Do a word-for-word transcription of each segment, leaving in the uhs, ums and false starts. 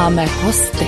máme hosty.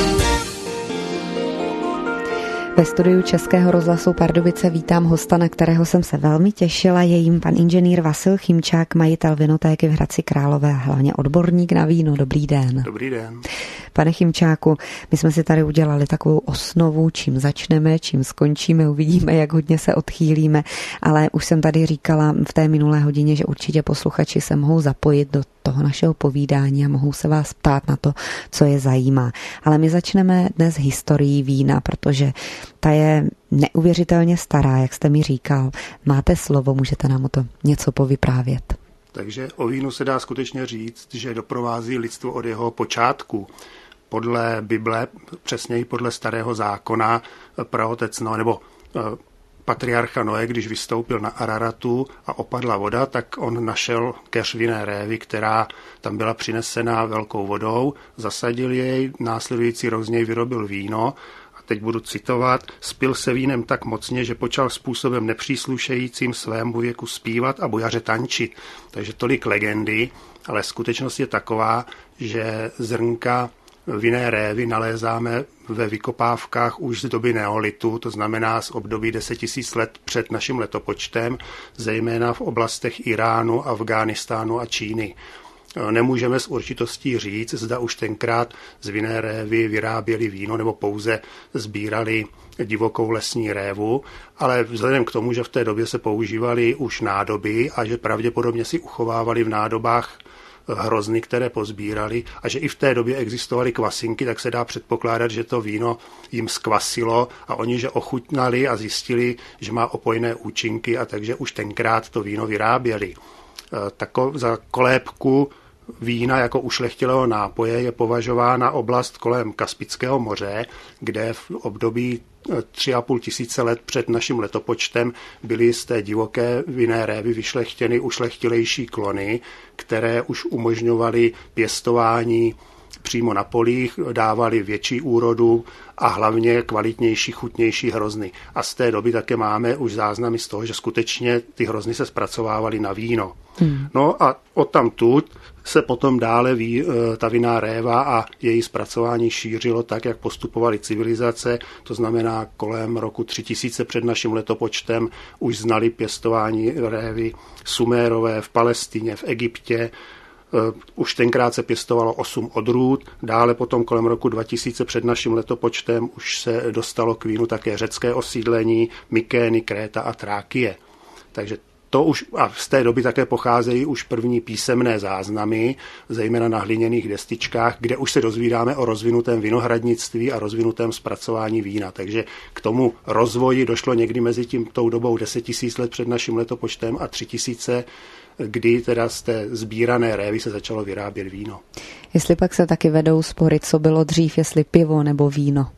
Ve studiu Českého rozhlasu Pardubice vítám hosta, na kterého jsem se velmi těšila. Je jím pan inženýr Vasil Chymčák, majitel vinotéky v Hradci Králové, hlavně odborník na víno. Dobrý den. Dobrý den. Pane Chymčáku, my jsme si tady udělali takovou osnovu, čím začneme, čím skončíme, uvidíme, jak hodně se odchýlíme, ale už jsem tady říkala v té minulé hodině, že určitě posluchači se mohou zapojit do toho našeho povídání a mohou se vás ptát na to, co je zajímá. Ale my začneme dnes historií vína, protože ta je neuvěřitelně stará, jak jste mi říkal. Máte slovo, můžete nám o to něco povyprávět. Takže o vínu se dá skutečně říct, že doprovází lidstvo od jeho počátku. Podle Bible, přesněji podle Starého zákona, praotec Noé, nebo patriarcha Noé, když vystoupil na Araratu a opadla voda, tak on našel keř vinné révy, která tam byla přinesena velkou vodou, zasadil jej, následující rok z něj vyrobil víno. Teď budu citovat, spil se vínem tak mocně, že počal způsobem nepříslušejícím svému věku zpívat a bujaře tančit. Takže tolik legendy, ale skutečnost je taková, že zrnka vinné révy nalézáme ve vykopávkách už z doby neolitu, to znamená z období deset tisíc let před naším letopočtem, zejména v oblastech Iránu, Afghánistánu a Číny. Nemůžeme s určitostí říct, zda už tenkrát z vinné révy vyráběli víno nebo pouze sbírali divokou lesní révu, ale vzhledem k tomu, že v té době se používaly už nádoby a že pravděpodobně si uchovávali v nádobách hrozny, které pozbírali a že i v té době existovaly kvasinky, tak se dá předpokládat, že to víno jim zkvasilo a oni, že ochutnali a zjistili, že má opojné účinky a takže už tenkrát to víno vyráběli. Tako, za kolébku vína jako ušlechtilého nápoje je považována oblast kolem Kaspického moře, kde v období tři a půl tisíce let před naším letopočtem byly z té divoké vinné révy vyšlechtěny ušlechtilejší klony, které už umožňovaly pěstování přímo na polích, dávali větší úrodu a hlavně kvalitnější, chutnější hrozny. A z té doby také máme už záznamy z toho, že skutečně ty hrozny se zpracovávaly na víno. Hmm. No a odtamtud se potom dále ví, ta vinná réva a její zpracování šířilo tak, jak postupovaly civilizace, to znamená kolem roku tři tisíce před naším letopočtem už znali pěstování révy Sumérové v Palestině, v Egyptě. Už tenkrát se pěstovalo osm odrůd, dále potom kolem roku dva tisíce před naším letopočtem už se dostalo k vínu také řecké osídlení, Mykény, Kréta a Trákie. Takže to už, a z té doby také pocházejí už první písemné záznamy, zejména na hliněných destičkách, kde už se dozvídáme o rozvinutém vinohradnictví a rozvinutém zpracování vína. Takže k tomu rozvoji došlo někdy mezi tím tou dobou deset tisíc let před naším letopočtem a tři tisíce, kdy teda z té sbírané révy se začalo vyrábět víno. Jestli pak se taky vedou spory, co bylo dřív, jestli pivo nebo víno?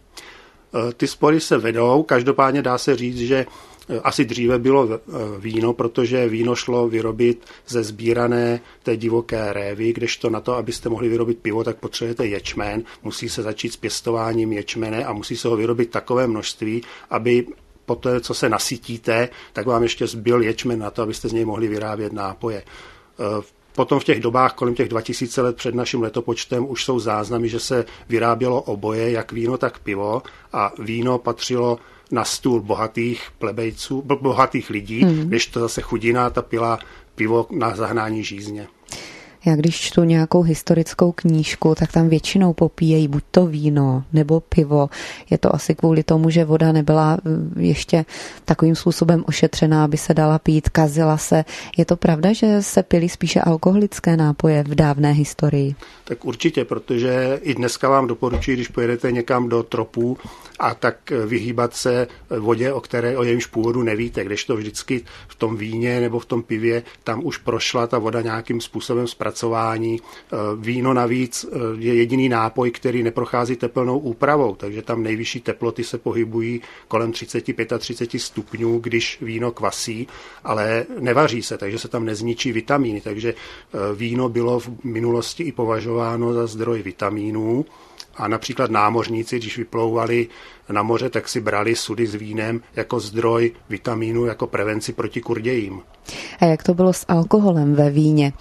Ty spory se vedou, každopádně dá se říct, že asi dříve bylo víno, protože víno šlo vyrobit ze sbírané té divoké révy, kdežto na to, abyste mohli vyrobit pivo, tak potřebujete ječmen, musí se začít s pěstováním ječmene a musí se ho vyrobit takové množství, aby poté, co se nasytíte, tak vám ještě zbyl ječmen na to, abyste z něj mohli vyrábět nápoje. Potom v těch dobách kolem těch dva tisíce let před naším letopočtem už jsou záznamy, že se vyrábělo oboje, jak víno, tak pivo a víno patřilo na stůl bohatých plebejců, bohatých lidí, hmm. když to zase chudina, ta pila pivo na zahnání žízně. Já když čtu nějakou historickou knížku, tak tam většinou popíjejí buď to víno nebo pivo. Je to asi kvůli tomu, že voda nebyla ještě takovým způsobem ošetřená, aby se dala pít, kazila se. Je to pravda, že se pily spíše alkoholické nápoje v dávné historii? Tak určitě, protože i dneska vám doporučuji, když pojedete někam do tropů, a tak vyhýbat se vodě, o které o jejímž původu nevíte, kdežto vždycky v tom víně nebo v tom pivě tam už prošla ta voda nějakým způsobem zpracování. Víno navíc je jediný nápoj, který neprochází tepelnou úpravou, takže tam nejvyšší teploty se pohybují kolem třicet třicet pět stupňů, když víno kvasí, ale nevaří se, takže se tam nezničí vitamíny, takže víno bylo v minulosti i považováno za zdroj vitamínů. A například námořníci, když vyplouvali na moře, tak si brali sudy s vínem jako zdroj vitamínu, jako prevenci proti kurdějím. A jak to bylo s alkoholem ve víně?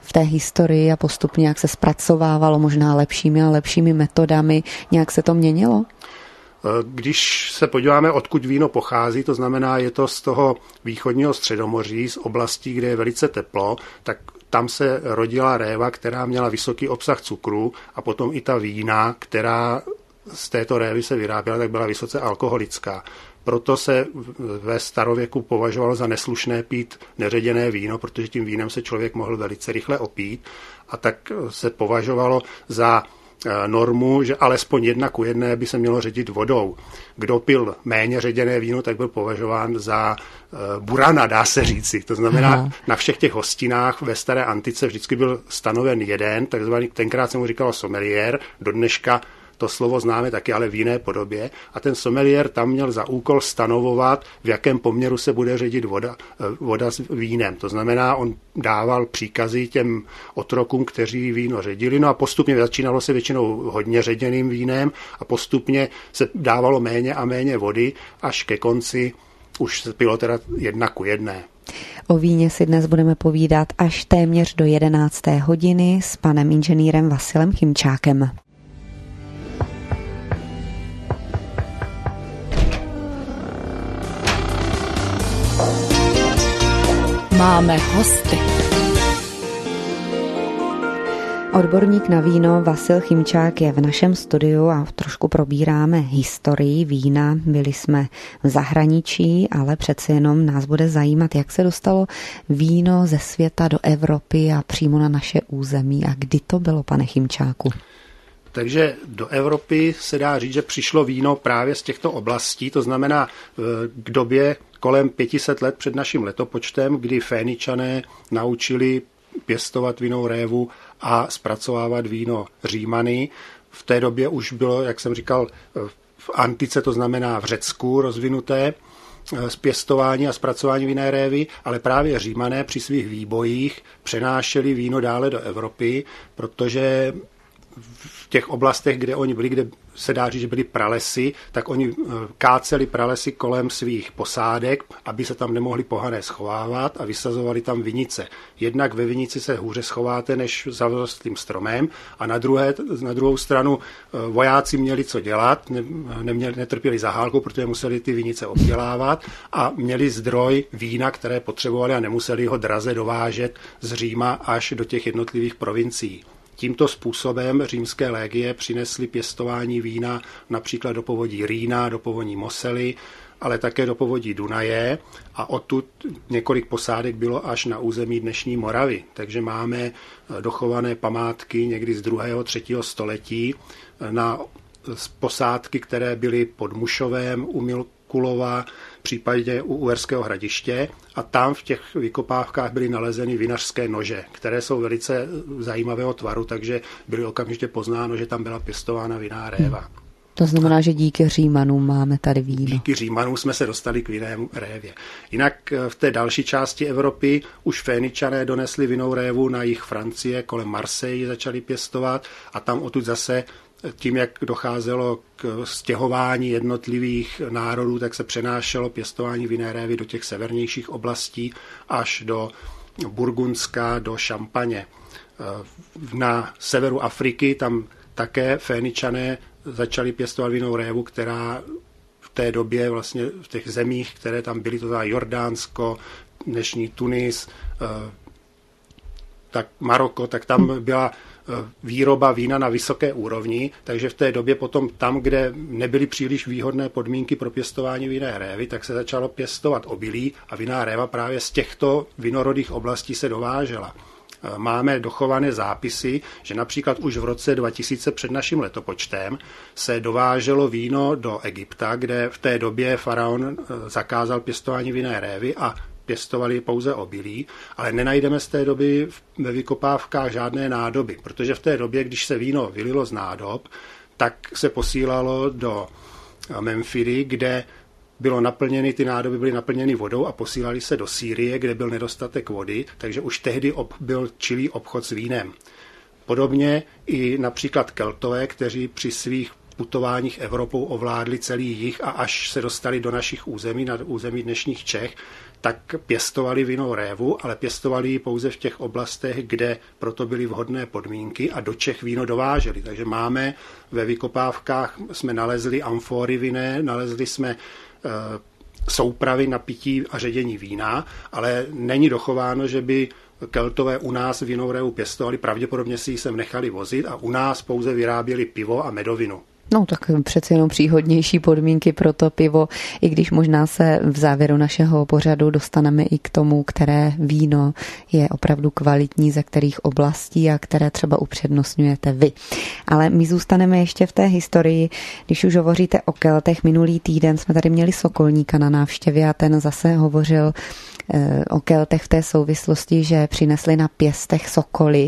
v té historii a postupně jak se zpracovávalo možná lepšími a lepšími metodami, nějak se to měnilo? Když se podíváme, odkud víno pochází, to znamená, je to z toho východního Středomoří, z oblastí, kde je velice teplo, tak tam se rodila réva, která měla vysoký obsah cukru a potom i ta vína, která z této révy se vyráběla, tak byla vysoce alkoholická. Proto se ve starověku považovalo za neslušné pít neředěné víno, protože tím vínem se člověk mohl velice rychle opít, a tak se považovalo za normu, že alespoň jedna ku jedné by se mělo ředit vodou. Kdo pil méně ředěné víno, tak byl považován za burana, dá se říci. To znamená, Aha. na všech těch hostinách ve staré antice vždycky byl stanoven jeden, takzvaný, tenkrát se mu říkalo sommelier, do dneška to slovo známe taky, ale v jiné podobě. A ten sommelier tam měl za úkol stanovovat, v jakém poměru se bude ředit voda, voda s vínem. To znamená, on dával příkazy těm otrokům, kteří víno ředili. No a postupně začínalo se většinou hodně ředěným vínem a postupně se dávalo méně a méně vody, až ke konci už se pilo teda jedna ku jedné. O víně si dnes budeme povídat až téměř do jedenácté hodiny s panem inženýrem Vasilem Chymčákem. Máme hosty. Odborník na víno Vasil Chymčák je v našem studiu a trošku probíráme historii vína. Byli jsme v zahraničí, ale přece jenom nás bude zajímat, jak se dostalo víno ze světa do Evropy a přímo na naše území. A kdy to bylo, pane Chymčáku? Takže do Evropy se dá říct, že přišlo víno právě z těchto oblastí, to znamená k době kolem pět set let před naším letopočtem, kdy Féničané naučili pěstovat vinnou révu a zpracovávat víno Římany. V té době už bylo, jak jsem říkal, v antice, to znamená v Řecku, rozvinuté pěstování a zpracování vinné révy, ale právě Římané při svých výbojích přenášeli víno dále do Evropy, protože v těch oblastech, kde oni byli, kde se dá říct, že byly pralesy, tak oni káceli pralesy kolem svých posádek, aby se tam nemohli pohané schovávat, a vysazovali tam vinice. Jednak ve vinici se hůře schováte než za vzrostlým stromem, a na, druhé, na druhou stranu vojáci měli co dělat, ne, neměli, netrpěli zahálkou, protože museli ty vinice obdělávat a měli zdroj vína, které potřebovali, a nemuseli ho draze dovážet z Říma až do těch jednotlivých provincií. Tímto způsobem římské légie přinesly pěstování vína například do povodí Rýna, do povodí Mosely, ale také do povodí Dunaje, a odtud několik posádek bylo až na území dnešní Moravy. Takže máme dochované památky někdy z druhého, třetího století na posádky, které byly pod Mušovem, u Milkulova, případně u Uherského Hradiště, a tam v těch vykopávkách byly nalezeny vinařské nože, které jsou velice zajímavého tvaru, takže byly okamžitě poznáno, že tam byla pěstována vinná réva. Hmm. To znamená, že díky Římanům máme tady víno. Díky Římanům jsme se dostali k vinné révě. Jinak v té další části Evropy už Féničané donesli vinnou révu na jih Francie, kolem Marseille začali pěstovat, a tam odtud zase tím, jak docházelo k stěhování jednotlivých národů, tak se přenášelo pěstování vinné révy do těch severnějších oblastí až do Burgundska, do Šampaně. Na severu Afriky tam také Féničané začali pěstovat vinnou révu, která v té době vlastně v těch zemích, které tam byly, to znamená Jordánsko, dnešní Tunis, tak Maroko, tak tam byla výroba vína na vysoké úrovni, takže v té době potom tam, kde nebyly příliš výhodné podmínky pro pěstování vinné révy, tak se začalo pěstovat obilí, a vinná réva právě z těchto vinorodých oblastí se dovážela. Máme dochované zápisy, že například už v roce dva tisíce před naším letopočtem se dováželo víno do Egypta, kde v té době faraon zakázal pěstování vinné révy a pěstovali pouze obilí, ale nenajdeme z té doby ve vykopávkách žádné nádoby, protože v té době, když se víno vylilo z nádob, tak se posílalo do Memfiry, kde bylo naplněny, ty nádoby byly naplněny vodou a posílali se do Sýrie, kde byl nedostatek vody, takže už tehdy ob, byl čilý obchod s vínem. Podobně i například Keltové, kteří při svých putováních Evropou ovládli celý jih a až se dostali do našich území, na území dnešních Čech, tak pěstovali vinou révu, ale pěstovali ji pouze v těch oblastech, kde proto byly vhodné podmínky a do Čech víno dováželi. Takže máme ve vykopávkách, jsme nalezli amfory vinné, nalezli jsme e, soupravy na pití a ředění vína, ale není dochováno, že by Keltové u nás vinou révu pěstovali, pravděpodobně si ji sem nechali vozit a u nás pouze vyráběli pivo a medovinu. No tak přeci jenom příhodnější podmínky pro to pivo, i když možná se v závěru našeho pořadu dostaneme i k tomu, které víno je opravdu kvalitní, ze kterých oblastí a které třeba upřednostňujete vy. Ale my zůstaneme ještě v té historii, když už hovoříte o Keltech. Minulý týden jsme tady měli Sokolníka na návštěvě a ten zase hovořil o Keltech v té souvislosti, že přinesli na pěstech sokoly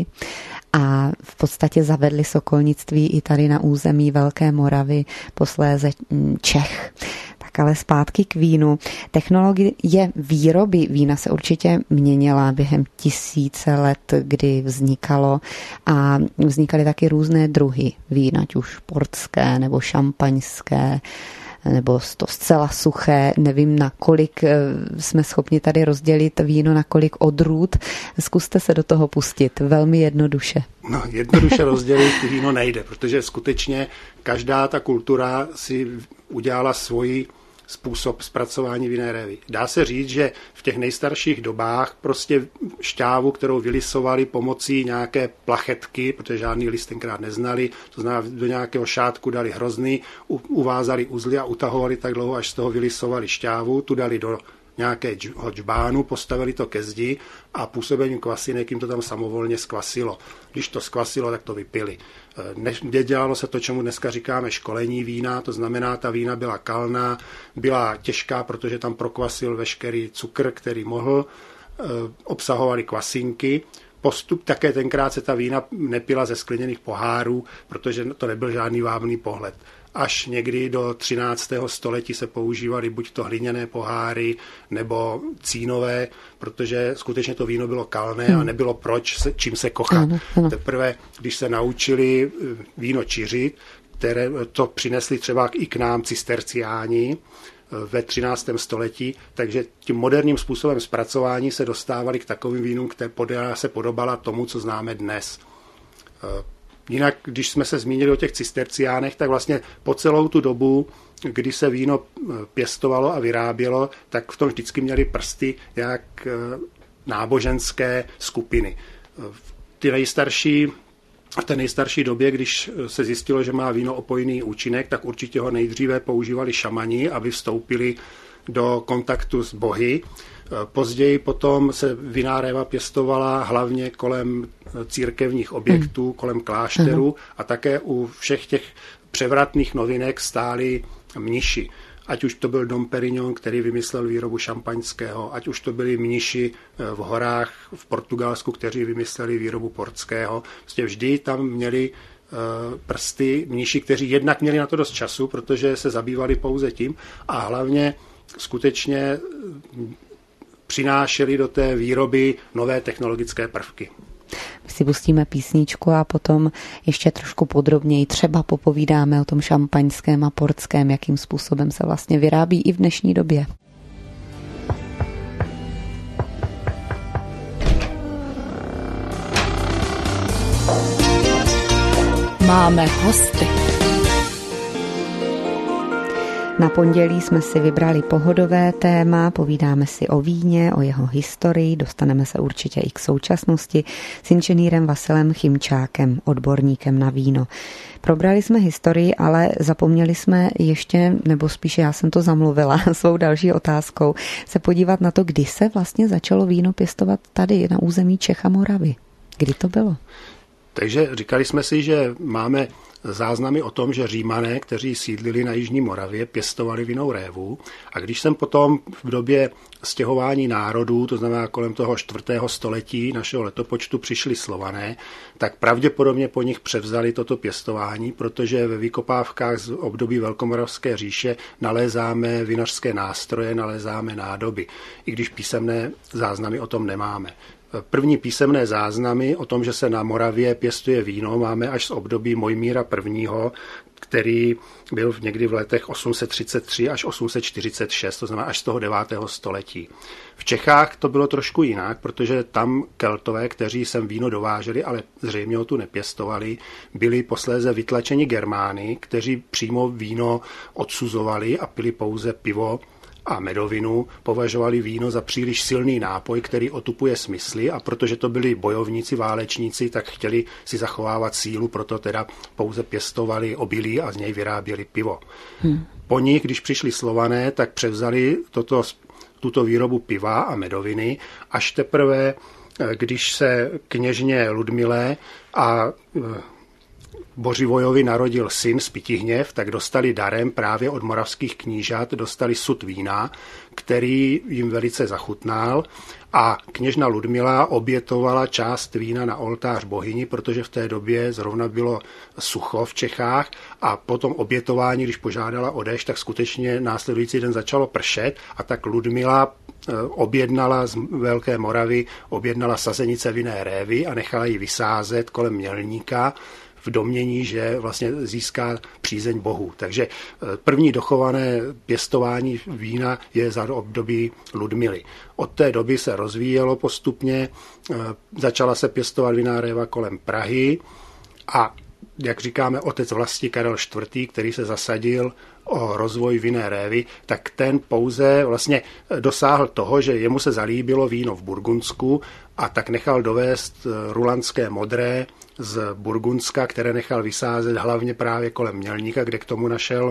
a v podstatě zavedli sokolnictví i tady na území Velké Moravy, posléze Čech. Tak ale zpátky k vínu. Technologie výroby vína se určitě měnila během tisíce let, kdy vznikalo a vznikaly taky různé druhy vína, ať už portské nebo šampaňské, nebo to zcela suché, nevím, na kolik jsme schopni tady rozdělit víno, na kolik odrůd. Zkuste se do toho pustit, velmi jednoduše. No, jednoduše rozdělit víno nejde, protože skutečně každá ta kultura si udělala svoji způsob zpracování vinné révy. Dá se říct, že v těch nejstarších dobách prostě šťávu, kterou vylisovali pomocí nějaké plachetky, protože žádný list tenkrát neznali, to znamená do nějakého šátku dali hrozny, uvázali uzly a utahovali tak dlouho, až z toho vylisovali šťávu, tu dali do nějakého džbánu, postavili to ke zdi a působením kvasinek jim to tam samovolně zkvasilo. Když to zkvasilo, tak to vypili. Dělalo se to, čemu dneska říkáme školení vína, to znamená, ta vína byla kalná, byla těžká, protože tam prokvasil veškerý cukr, který mohl, obsahovaly kvasinky. Postup také tenkrát se ta vína nepila ze skleněných pohárů, protože to nebyl žádný vábný pohled. Až někdy do třináctého století se používaly buď to hliněné poháry nebo cínové, protože skutečně to víno bylo kalné a nebylo proč, se, čím se kochat. Ano, ano. Teprve, když se naučili víno čiřit, které to přinesli třeba i k nám cisterciáni ve třináctém století, takže tím moderním způsobem zpracování se dostávali k takovým vínům, která se podobala tomu, co známe dnes. Jinak, když jsme se zmínili o těch cisterciánech, tak vlastně po celou tu dobu, kdy se víno pěstovalo a vyrábělo, tak v tom vždycky měli prsty jak náboženské skupiny. Ty nejstarší, v té nejstarší době, když se zjistilo, že má víno opojný účinek, tak určitě ho nejdříve používali šamani, aby vstoupili do kontaktu s bohy. Později potom se vinná réva pěstovala hlavně kolem církevních objektů, hmm. kolem klášterů hmm. a také u všech těch převratných novinek stáli mniši. Ať už to byl Dom Perignon, který vymyslel výrobu šampaňského, ať už to byli mniši v horách v Portugalsku, kteří vymysleli výrobu portského. Prostě vždy tam měli prsty mniši, kteří jednak měli na to dost času, protože se zabývali pouze tím a hlavně skutečně přinášeli do té výroby nové technologické prvky. My si pustíme písničku a potom ještě trošku podrobněji třeba popovídáme o tom šampaňském a portském, jakým způsobem se vlastně vyrábí i v dnešní době. Máme hosty. Na pondělí jsme si vybrali pohodové téma, povídáme si o víně, o jeho historii, dostaneme se určitě i k současnosti s inženýrem Vasilem Chymčákem, odborníkem na víno. Probrali jsme historii, ale zapomněli jsme ještě, nebo spíše já jsem to zamluvila svou další otázkou, se podívat na to, kdy se vlastně začalo víno pěstovat tady na území Čech a Moravy. Kdy to bylo? Takže říkali jsme si, že máme záznamy o tom, že Římané, kteří sídlili na jižní Moravě, pěstovali vinnou révu. A když jsem potom v době stěhování národů, to znamená kolem toho čtvrtého století našeho letopočtu, přišli Slované, tak pravděpodobně po nich převzali toto pěstování, protože ve vykopávkách z období Velkomoravské říše nalézáme vinařské nástroje, nalézáme nádoby, i když písemné záznamy o tom nemáme. První písemné záznamy o tom, že se na Moravě pěstuje víno, máme až z období Mojmíra prvního., který byl někdy v letech osm set třicet tři až osm set čtyřicet šest, to znamená až z toho devátého století. V Čechách to bylo trošku jinak, protože tam Keltové, kteří sem víno dováželi, ale zřejmě ho tu nepěstovali, byli posléze vytlačeni Germány, kteří přímo víno odsuzovali a pili pouze pivo a medovinu, považovali víno za příliš silný nápoj, který otupuje smysly, a protože to byli bojovníci, válečníci, tak chtěli si zachovávat sílu, proto teda pouze pěstovali obilí a z něj vyráběli pivo. Hmm. Po nich, když přišli Slované, tak převzali toto, tuto výrobu piva a medoviny, až teprve, když se kněžně Ludmilé a Bořivojovi narodil syn Spytihněv, tak dostali darem právě od moravských knížat, dostali sud vína, který jim velice zachutnal, a kněžna Ludmila obětovala část vína na oltář bohyni, protože v té době zrovna bylo sucho v Čechách, a po tom obětování, když požádala o déšť, tak skutečně následující den začalo pršet, a tak Ludmila objednala z Velké Moravy, objednala sazenice vinné révy a nechala ji vysázet kolem Mělníka v domnění, že vlastně získá přízeň bohu. Takže první dochované pěstování vína je za období Ludmily. Od té doby se rozvíjelo postupně, začala se pěstovat vinná réva kolem Prahy a, jak říkáme, otec vlasti Karel čtvrtý., který se zasadil o rozvoj vinné révy, tak ten pouze vlastně dosáhl toho, že jemu se zalíbilo víno v Burgundsku, a tak nechal dovést rulandské modré z Burgundska, které nechal vysázet hlavně právě kolem Mělníka, kde k tomu našel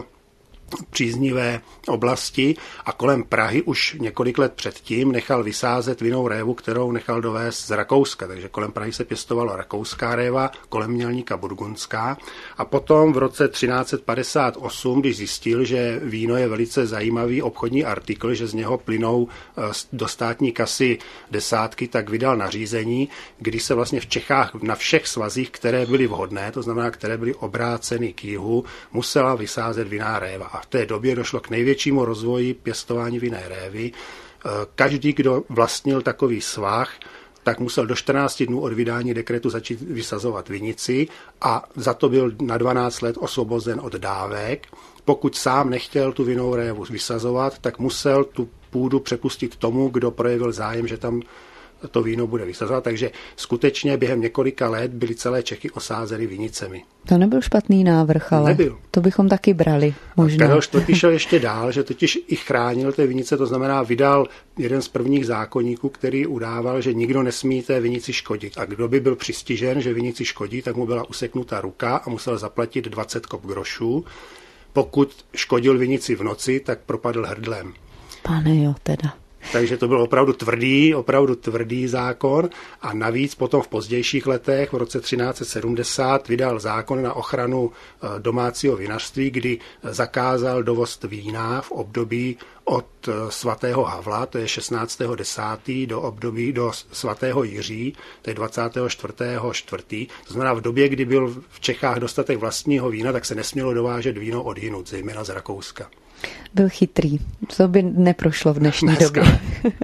příznivé oblasti, a kolem Prahy už několik let předtím nechal vysázet vinnou révu, kterou nechal dovést z Rakouska. Takže kolem Prahy se pěstovala rakouská réva, kolem Mělníka burgundská. A potom v roce třináct set padesát osm, když zjistil, že víno je velice zajímavý obchodní artikl, že z něho plynou do státní kasy desátky, tak vydal nařízení, kdy se vlastně v Čechách na všech svazích, které byly vhodné, to znamená, které byly obráceny k jihu, musela vysázet vinná réva. A v té době došlo k největšímu rozvoji pěstování vinné révy. Každý, kdo vlastnil takový svah, tak musel do čtrnácti dnů od vydání dekretu začít vysazovat vinici, a za to byl na dvanáct let osvobozen od dávek. Pokud sám nechtěl tu vinnou révu vysazovat, tak musel tu půdu přepustit tomu, kdo projevil zájem, že tam to víno bude vysazovat. Takže skutečně během několika let byly celé Čechy osázeny vinicemi. To nebyl špatný návrh, ale nebyl. To bychom taky brali. Možná. Karel čtvrtý. šel ještě dál, že totiž i chránil té vinice, to znamená vydal jeden z prvních zákoníků, který udával, že nikdo nesmí té vinici škodit. A kdo by byl přistižen, že vinici škodí, tak mu byla useknuta ruka a musel zaplatit dvacet kop grošů. Pokud škodil vinici v noci, tak propadl hrdlem. Pane jo, teda. Takže to byl opravdu tvrdý, opravdu tvrdý zákon, a navíc potom v pozdějších letech, v roce třináct set sedmdesát, vydal zákon na ochranu domácího vinařství, kdy zakázal dovoz vína v období od svatého Havla, to je šestnáctého desátého do období do svatého Jiří, to je dvacátého čtvrtého čtvrtého To znamená, v době, kdy byl v Čechách dostatek vlastního vína, tak se nesmělo dovážet víno odjinud, zejména z Rakouska. Byl chytrý. To by neprošlo v dnešní Dneska. době.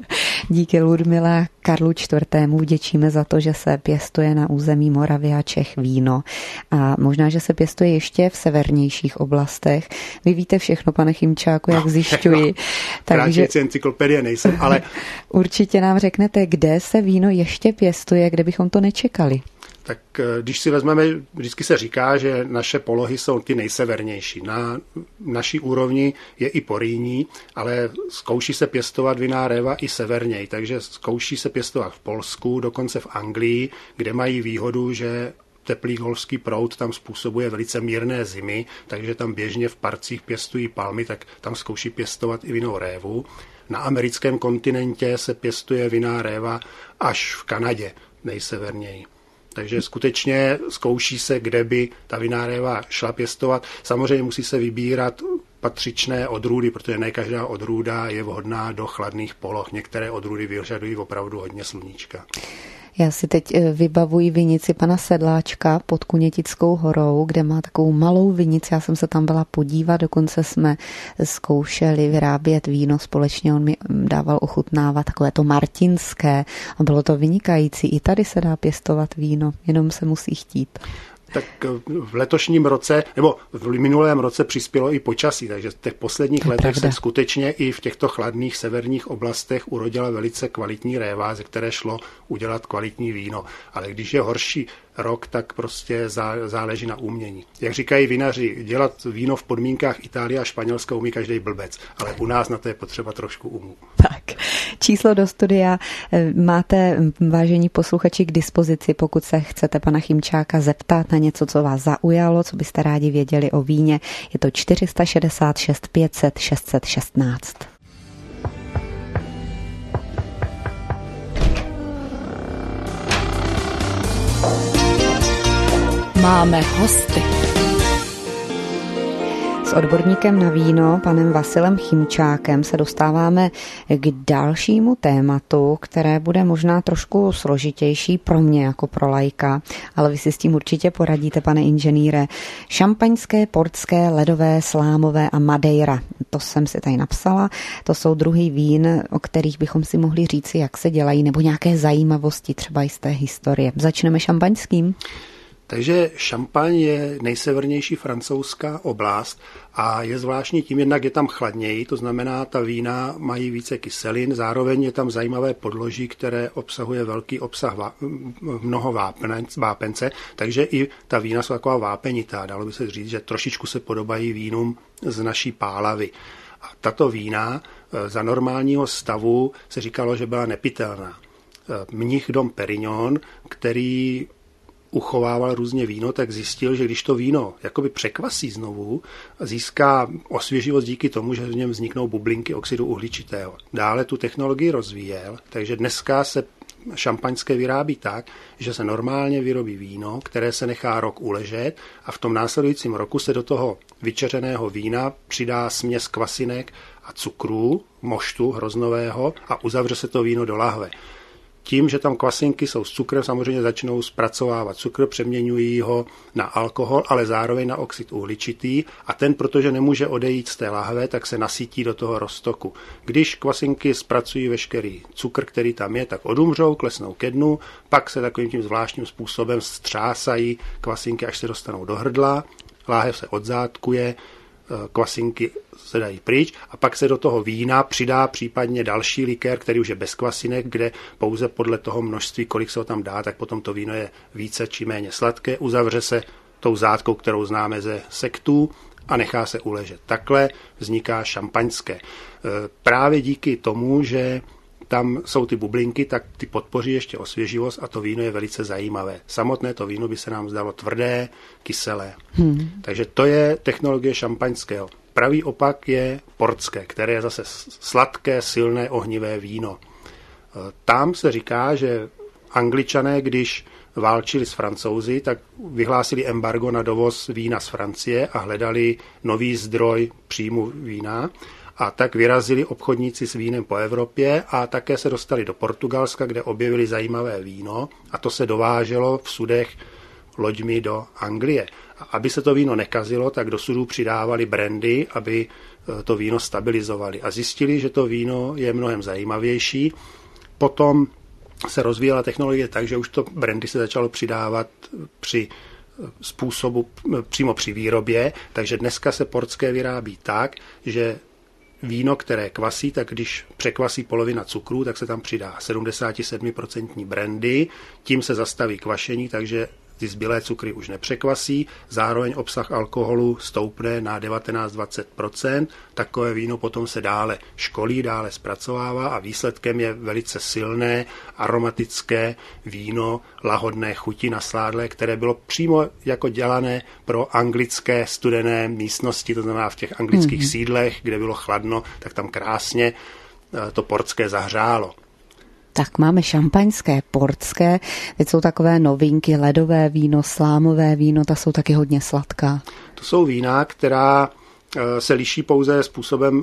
Díky Ludmile Karlu čtvrtému vděčíme za to, že se pěstuje na území Moravy a Čech víno. A možná, že se pěstuje ještě v severnějších oblastech. Vy víte všechno, pane Chymčáku, jak no, zjišťuji. Takže encyklopedie nejsem, ale určitě nám řeknete, kde se víno ještě pěstuje, kde bychom to nečekali. Tak když si vezmeme, vždycky se říká, že naše polohy jsou ty nejsevernější. Na naší úrovni je i Porýní, ale zkouší se pěstovat vinná réva i severněji, takže zkouší se pěstovat v Polsku, dokonce v Anglii, kde mají výhodu, že teplý golfský proud tam způsobuje velice mírné zimy, takže tam běžně v parcích pěstují palmy, tak tam zkouší pěstovat i vinnou révu. Na americkém kontinentě se pěstuje vinná réva až v Kanadě, nejseverněji. Takže skutečně zkouší se, kde by ta vinná réva šla pěstovat. Samozřejmě musí se vybírat patřičné odrůdy, protože ne každá odrůda je vhodná do chladných poloh. Některé odrůdy vyžadují opravdu hodně sluníčka. Já si teď vybavuji vinici pana Sedláčka pod Kunětickou horou, kde má takovou malou vinici. Já jsem se tam byla podívat, dokonce jsme zkoušeli vyrábět víno společně. On mi dával ochutnávat takové to martinské a bylo to vynikající. I tady se dá pěstovat víno, jenom se musí chtít. Tak v letošním roce, nebo v minulém roce přispělo i počasí, takže v těch posledních letech pravda. se skutečně i v těchto chladných severních oblastech urodila velice kvalitní réva, ze které šlo udělat kvalitní víno. Ale když je horší rok, tak prostě záleží na umění. Jak říkají vinaři, dělat víno v podmínkách Itálie a Španělska umí každý blbec, ale u nás na to je potřeba trošku umu. Tak, číslo do studia máte, vážení posluchači, k dispozici, pokud se chcete pana Chymčáka zeptat na něco, co vás zaujalo, co byste rádi věděli o víně. Je to čtyři šest šest pět set šest set šestnáct. Máme hosty. S odborníkem na víno, panem Vasilem Chymčákem, se dostáváme k dalšímu tématu, které bude možná trošku složitější pro mě jako pro laika, ale vy si s tím určitě poradíte, pane inženýre. Šampaňské, portské, ledové, slámové a madeira. To jsem si tady napsala. To jsou druhy vín, o kterých bychom si mohli říci, jak se dělají, nebo nějaké zajímavosti třeba i z té historie. Začneme šampaňským. Takže Šampaň je nejsevernější francouzská oblast a je zvláštní tím, jednak je tam chladněji, to znamená, ta vína mají více kyselin, zároveň je tam zajímavé podloží, které obsahuje velký obsah, mnoho vápence, takže i ta vína jsou taková vápenitá. Dalo by se říct, že trošičku se podobají vínům z naší Pálavy. A tato vína za normálního stavu se říkalo, že byla nepitelná. Mnich Dom Perignon, který uchovával různě víno, tak zjistil, že když to víno jakoby překvasí znovu, získá osvěživost díky tomu, že v něm vzniknou bublinky oxidu uhličitého. Dále tu technologii rozvíjel, takže dneska se šampaňské vyrábí tak, že se normálně vyrobí víno, které se nechá rok uležet a v tom následujícím roku se do toho vyčeřeného vína přidá směs kvasinek a cukru, moštu hroznového a uzavře se to víno do lahve. Tím, že tam kvasinky jsou s cukrem, samozřejmě začnou zpracovávat cukr, přeměňují ho na alkohol, ale zároveň na oxid uhličitý a ten, protože nemůže odejít z té lahve, tak se nasytí do toho roztoku. Když kvasinky zpracují veškerý cukr, který tam je, tak odumřou, klesnou ke dnu, pak se takovým tím zvláštním způsobem střásají kvasinky, až se dostanou do hrdla, láhev se odzátkuje, kvasinky se dají pryč a pak se do toho vína přidá případně další likér, který už je bez kvasinek, kde pouze podle toho množství, kolik se ho tam dá, tak potom to víno je více či méně sladké, uzavře se tou zátkou, kterou známe ze sektů a nechá se uležet. Takhle vzniká šampaňské. Právě díky tomu, že tam jsou ty bublinky, tak ty podpoří ještě osvěživost a to víno je velice zajímavé. Samotné to víno by se nám zdalo tvrdé, kyselé. Hmm. Takže to je technologie šampaňského. Pravý opak je portské, které je zase sladké, silné, ohnivé víno. Tam se říká, že Angličané, když válčili s Francouzi, tak vyhlásili embargo na dovoz vína z Francie a hledali nový zdroj příjmu vína. A tak vyrazili obchodníci s vínem po Evropě a také se dostali do Portugalska, kde objevili zajímavé víno a to se dováželo v sudech loďmi do Anglie. A aby se to víno nekazilo, tak do sudů přidávali brandy, aby to víno stabilizovali. A zjistili, že to víno je mnohem zajímavější. Potom se rozvíjela technologie tak, že už to brandy se začalo přidávat při způsobu přímo při výrobě, takže dneska se portské vyrábí tak, že víno, které kvasí, tak když překvasí polovina cukru, tak se tam přidá sedmdesát sedm procent brandy, tím se zastaví kvašení, takže ty zbylé cukry už nepřekvasí, zároveň obsah alkoholu stoupne na devatenáct až dvacet procent, takové víno potom se dále školí, dále zpracovává a výsledkem je velice silné, aromatické víno, lahodné chuti nasládlé, které bylo přímo jako dělané pro anglické studené místnosti, to znamená v těch anglických mm-hmm. sídlech, kde bylo chladno, tak tam krásně to portské zahřálo. Tak máme šampaňské, portské, teď jsou takové novinky, ledové víno, slámové víno, ta jsou taky hodně sladká. To jsou vína, která se liší pouze způsobem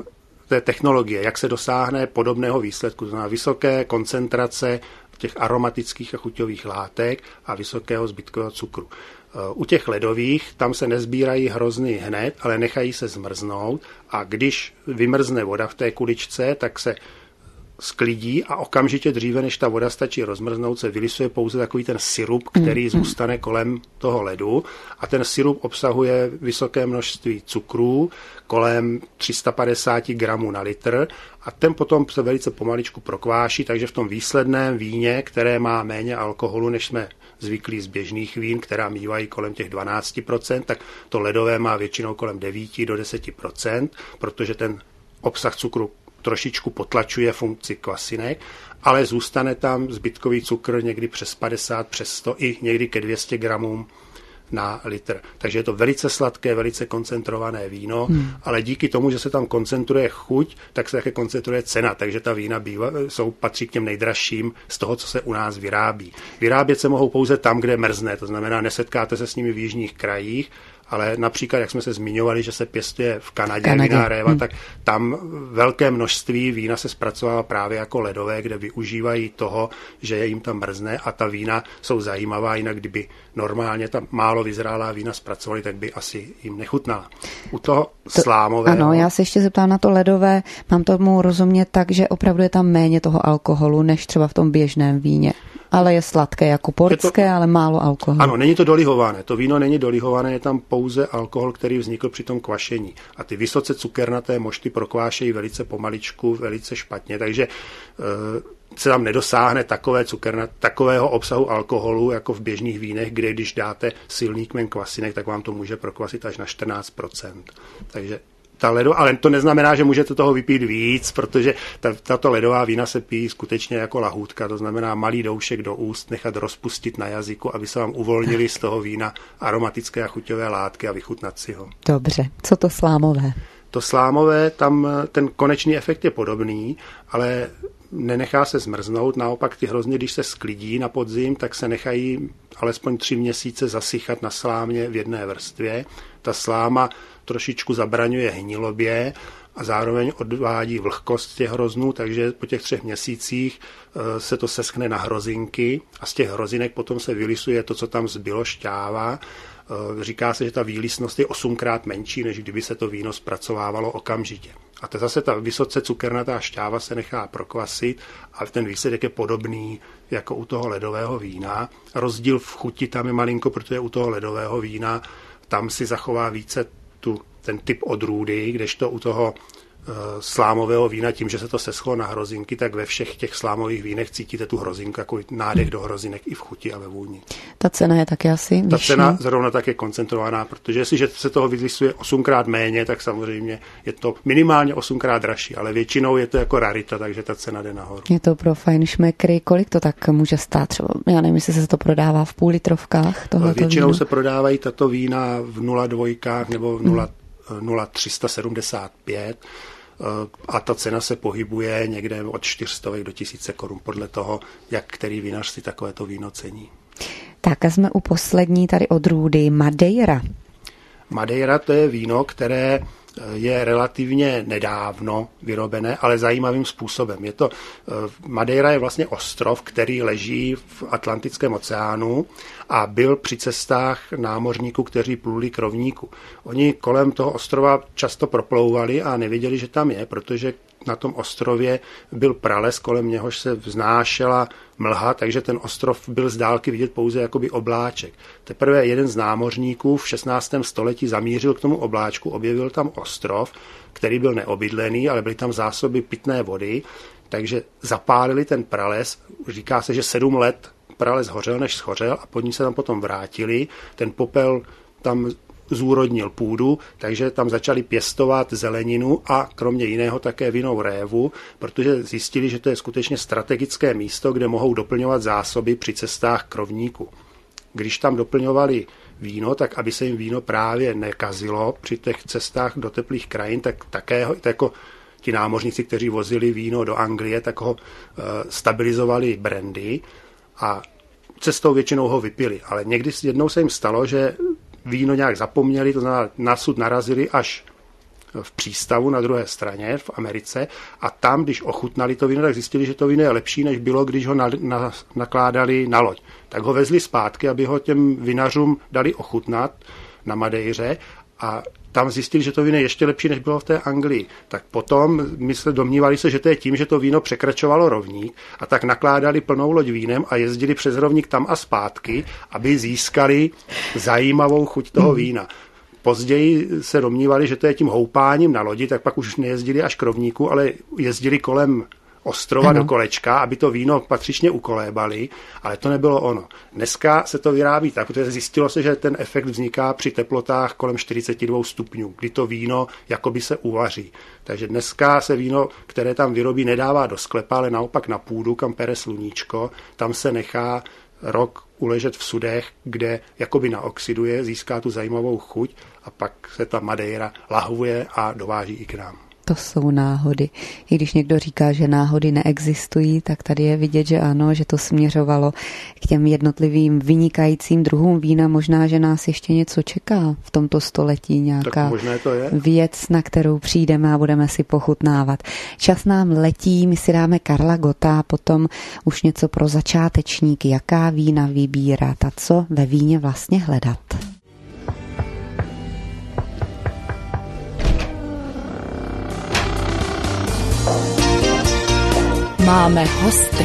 té technologie, jak se dosáhne podobného výsledku, to znamená vysoké koncentrace těch aromatických a chuťových látek a vysokého zbytkového cukru. U těch ledových tam se nezbírají hrozny hned, ale nechají se zmrznout a když vymrzne voda v té kuličce, tak se sklidí a okamžitě dříve, než ta voda stačí rozmrznout, se vylisuje pouze takový ten sirup, který mm. zůstane kolem toho ledu a ten sirup obsahuje vysoké množství cukrů, kolem tři sta padesát gramů na litr a ten potom se velice pomaličku prokváší, takže v tom výsledném víně, které má méně alkoholu, než jsme zvyklí z běžných vín, která mívají kolem těch dvanáct procent, tak to ledové má většinou kolem devět do deseti procent, protože ten obsah cukru trošičku potlačuje funkci kvasinek, ale zůstane tam zbytkový cukr někdy přes padesát, přes sto i někdy ke dvě stě gramům na litr. Takže je to velice sladké, velice koncentrované víno, hmm. ale díky tomu, že se tam koncentruje chuť, tak se také koncentruje cena, takže ta vína bývá, jsou, patří k těm nejdražším z toho, co se u nás vyrábí. Vyrábět se mohou pouze tam, kde mrzne, to znamená, nesetkáte se s nimi v jižních krajích, ale například, jak jsme se zmiňovali, že se pěstuje v Kanadě, Kanadě. Vinná réva, hmm. tak tam velké množství vína se zpracovává právě jako ledové, kde využívají toho, že jim tam mrzne a ta vína jsou zajímavá, jinak kdyby normálně tam málo vyzrálá vína zpracovali, tak by asi jim nechutnala. U toho to, slámového... Ano, já se ještě zeptám na to ledové, mám tomu rozumět tak, že opravdu je tam méně toho alkoholu, než třeba v tom běžném víně. Ale je sladké jako portské, to, ale málo alkoholu. Ano, není to dolihované. To víno není dolihované, je tam pouze alkohol, který vznikl při tom kvašení. A ty vysoce cukernaté mošty prokvášejí velice pomaličku, velice špatně, takže e, se tam nedosáhne takové cukernat, takového obsahu alkoholu, jako v běžných vínech, kde když dáte silný kmen kvasinek, tak vám to může prokvasit až na čtrnáct procent. Takže ta ledo, ale to neznamená, že můžete toho vypít víc, protože ta, tato ledová vína se pijí skutečně jako lahůdka, to znamená malý doušek do úst, nechat rozpustit na jazyku, aby se vám uvolnili z toho vína aromatické a chuťové látky a vychutnat si ho. Dobře, co to slámové? To slámové, tam ten konečný efekt je podobný, ale nenechá se zmrznout, naopak ty hrozny, když se sklidí na podzim, tak se nechají alespoň tři měsíce zasychat na slámě v jedné vrstvě. Ta sláma trošičku zabraňuje hnilobě a zároveň odvádí vlhkost těch hroznů, takže po těch třech měsících se to seschne na hrozinky a z těch hrozinek potom se vylisuje to, co tam zbylo, šťáva. Říká se, že ta výlisnost je osmkrát menší, než kdyby se to víno zpracovávalo okamžitě. A to zase ta vysoce cukernatá šťáva se nechá prokvasit a ten výsledek je podobný jako u toho ledového vína. Rozdíl v chuti tam je malinko, protože u toho ledového vína tam si zachová více tu, ten typ odrůdy, kdežto u toho uh, slámového vína, tím, že se to seschlo na hrozinky, tak ve všech těch slámových vínech cítíte tu hrozinku, jako nádech do hrozinek i v chuti a ve vůni. Ta cena je taky asi vyšší? Ta cena zrovna tak je koncentrovaná, protože jestliže se toho vylisuje osmkrát méně, tak samozřejmě je to minimálně osmkrát dražší, ale většinou je to jako rarita, takže ta cena jde nahoru. Je to pro fajnšmekry, kolik to tak může stát? Třeba, já nevím, jestli se to prodává v půl litrovkách tohleto Většinou víno? se prodávají tato vína v nula dvojkách nebo v nula tři sta sedmdesát pět a ta cena se pohybuje někde od čtyřstovek do tisíce korun podle toho, jak který vinař si takovéto víno cení. Tak a jsme u poslední tady odrůdy Madeira. Madeira to je víno, které je relativně nedávno vyrobené, ale zajímavým způsobem. Je to, Madeira je vlastně ostrov, který leží v Atlantickém oceánu a byl při cestách námořníků, kteří pluli k rovníku. Oni kolem toho ostrova často proplouvali a nevěděli, že tam je, protože na tom ostrově byl prales, kolem něhož se vznášela mlha, takže ten ostrov byl z dálky vidět pouze jakoby obláček. Teprve jeden z námořníků v šestnáctém století zamířil k tomu obláčku, objevil tam ostrov, který byl neobydlený, ale byly tam zásoby pitné vody, takže zapálili ten prales. Říká se, že sedm let prales hořel, než schořel a pod ní se tam potom vrátili. Ten popel tam zúrodnil půdu, takže tam začali pěstovat zeleninu a kromě jiného také vinnou révu, protože zjistili, že to je skutečně strategické místo, kde mohou doplňovat zásoby při cestách k rovníku. Když tam doplňovali víno, tak aby se jim víno právě nekazilo při těch cestách do teplých krajin, tak také jako ti námořníci, kteří vozili víno do Anglie, tak ho stabilizovali brandy a cestou většinou ho vypili. Ale někdy jednou se jim stalo, že víno nějak zapomněli, to znamená nasud narazili až v přístavu na druhé straně v Americe a tam, když ochutnali to víno, tak zjistili, že to víno je lepší, než bylo, když ho na, na, nakládali na loď. Tak ho vezli zpátky, aby ho těm vinařům dali ochutnat na Madeiře a tam zjistili, že to víno je ještě lepší, než bylo v té Anglii. Tak potom mysle domnívali se, že to je tím, že to víno překračovalo rovník a tak nakládali plnou loď vínem a jezdili přes rovník tam a zpátky, aby získali zajímavou chuť toho vína. Později se domnívali, že to je tím houpáním na lodi, tak pak už nejezdili až k rovníku, ale jezdili kolem ostrova ano. do kolečka, aby to víno patřičně ukolébali, ale to nebylo ono. Dneska se to vyrábí tak, protože zjistilo se, že ten efekt vzniká při teplotách kolem čtyřicet dva stupňů, kdy to víno jakoby se uvaří. Takže dneska se víno, které tam vyrobí, nedává do sklepa, ale naopak na půdu, kam pere sluníčko, tam se nechá rok uležet v sudech, kde jakoby naoxiduje, získá tu zajímavou chuť a pak se ta Madeira lahvuje a dováží i k nám. To jsou náhody. I když někdo říká, že náhody neexistují, tak tady je vidět, že ano, že to směřovalo k těm jednotlivým vynikajícím druhům vína. Možná, že nás ještě něco čeká v tomto století, nějaká to je. věc, na kterou přijdeme a budeme si pochutnávat. Čas nám letí, my si dáme Karla Gotta a potom už něco pro začátečníky, jaká vína vybírat a co ve víně vlastně hledat. Máme hosty.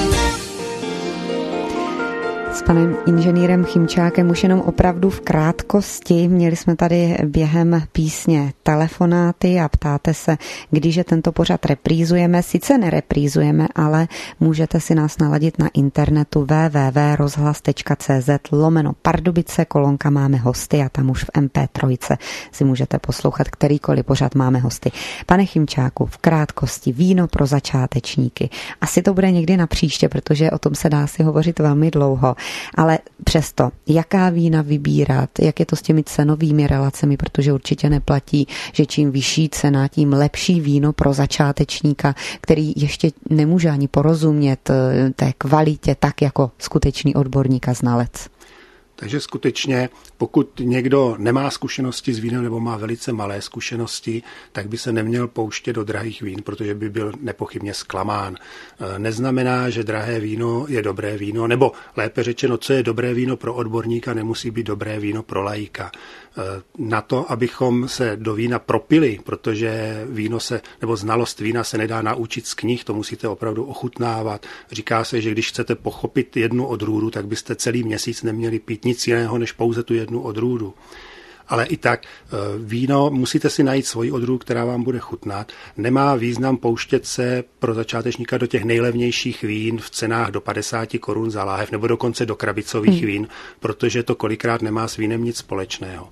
S panem inženýrem Chymčákem už jenom opravdu v krátkosti. Měli jsme tady během písně telefonáty a ptáte se, když je tento pořad reprízujeme. Sice nereprízujeme, ale můžete si nás naladit na internetu w w w tečka rozhlas tečka c z lomeno Pardubice, kolonka Máme hosty a tam už v em pé tři si můžete poslouchat kterýkoliv pořad Máme hosty. Pane Chymčáku, v krátkosti víno pro začátečníky. Asi to bude někdy na příště, protože o tom se dá si hovořit velmi dlouho. Ale přesto, jaká vína vybírat, jak je to s těmi cenovými relacemi, protože určitě neplatí, že čím vyšší cena, tím lepší víno pro začátečníka, který ještě nemůže ani porozumět té kvalitě tak jako skutečný odborník a znalec. Takže skutečně, pokud někdo nemá zkušenosti s vínem nebo má velice malé zkušenosti, tak by se neměl pouštět do drahých vín, protože by byl nepochybně zklamán. Neznamená, že drahé víno je dobré víno, nebo lépe řečeno, co je dobré víno pro odborníka, nemusí být dobré víno pro laika. Na to, abychom se do vína propili, protože víno se, nebo znalost vína se nedá naučit z knih, to musíte opravdu ochutnávat. Říká se, že když chcete pochopit jednu odrůdu, tak byste celý měsíc neměli pít nic jiného, než pouze tu jednu odrůdu. Ale i tak víno musíte si najít svoji odrůdu, která vám bude chutnat. Nemá význam pouštět se pro začátečníka do těch nejlevnějších vín v cenách do padesát korun za láhev nebo dokonce do krabicových hmm. vín, protože to kolikrát nemá s vínem nic společného.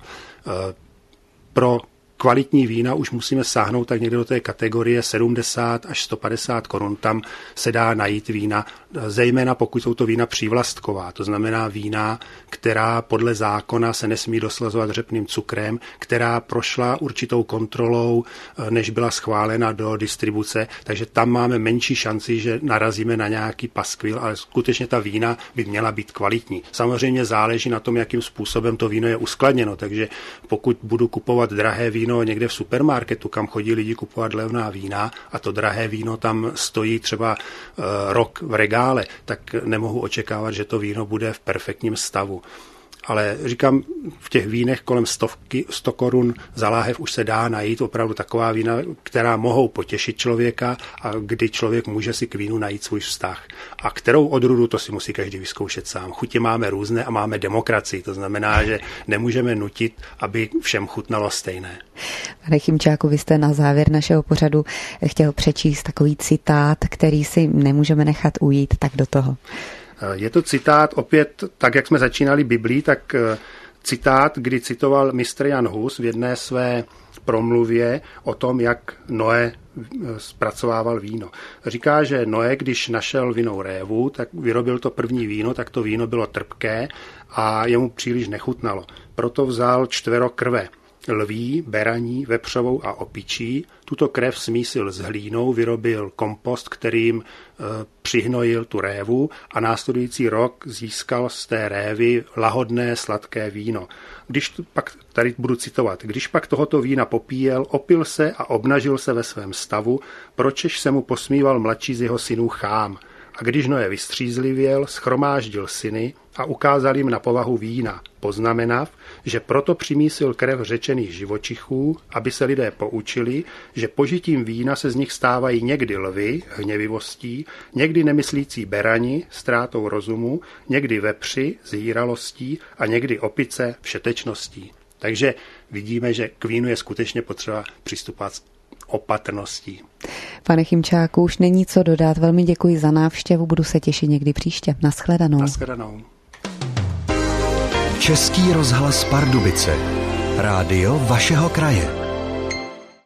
Pro kvalitní vína už musíme sáhnout tak někde do té kategorie sedmdesát až sto padesát korun. Tam se dá najít vína, zejména pokud jsou to vína přívlastková, to znamená vína, která podle zákona se nesmí doslazovat řepným cukrem, která prošla určitou kontrolou, než byla schválena do distribuce, takže tam máme menší šanci, že narazíme na nějaký paskvil, ale skutečně ta vína by měla být kvalitní. Samozřejmě záleží na tom, jakým způsobem to víno je uskladněno, takže pokud budu kupovat drahé víno někde v supermarketu, kam chodí lidi kupovat levná vína a to drahé víno tam stojí třeba uh, rok v regále, tak nemohu očekávat, že to víno bude v perfektním stavu. Ale říkám, v těch vínech kolem stovky, sto korun za láhev už se dá najít opravdu taková vína, která mohou potěšit člověka a kdy člověk může si k vínu najít svůj vztah. A kterou odrůdu, to si musí každý vyzkoušet sám. Chutě máme různé a máme demokracii, to znamená, že nemůžeme nutit, aby všem chutnalo stejné. Pane Chymčáku, vy jste na závěr našeho pořadu chtěl přečíst takový citát, který si nemůžeme nechat ujít, tak do toho. Je to citát opět, tak jak jsme začínali Biblii, tak citát, kdy citoval mistr Jan Hus v jedné své promluvě o tom, jak Noé zpracovával víno. Říká, že Noé, když našel vinnou révu, tak vyrobil to první víno, tak to víno bylo trpké a jemu příliš nechutnalo. Proto vzal čtvero krve. Lví, beraní, vepřovou a opičí, tuto krev smísil s hlínou, vyrobil kompost, kterým přihnojil tu révu a následující rok získal z té révy lahodné sladké víno. Když pak, tady budu citovat, když pak tohoto vína popíjel, opil se a obnažil se ve svém stavu, pročež se mu posmíval mladší z jeho synů Chám. A když Noé vystřízlivěl, schromáždil syny a ukázal jim na povahu vína, poznamenav, že proto přimísil krev řečených živočichů, aby se lidé poučili, že požitím vína se z nich stávají někdy lvy, hněvivostí, někdy nemyslící berani, ztrátou rozumu, někdy vepři, zhýralostí a někdy opice, všetečností. Takže vidíme, že k vínu je skutečně potřeba přistupovat opatrností. Pane Chymčáku, už není co dodat. Velmi děkuji za návštěvu, budu se těšit někdy příště. Naschledanou. Naschledanou. Český rozhlas Pardubice. Rádio vašeho kraje.